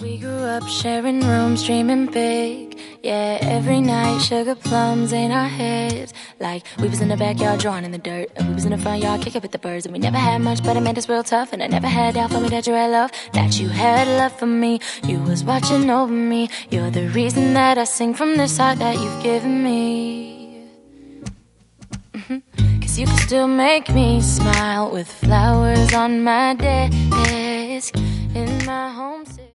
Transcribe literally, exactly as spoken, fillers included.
We grew up sharing rooms, dreaming big. Yeah, every night, sugar plums in our heads. Like, we was in the backyard drawing in the dirt, and we was in the front yard kicking with the birds. And we never had much, but it made us real tough. And I never had doubt for me that you had love, that you had love for me. You was watching over me. You're the reason that I sing from this heart that you've given me. Mm-hmm. Cause you can still make me smile with flowers on my desk.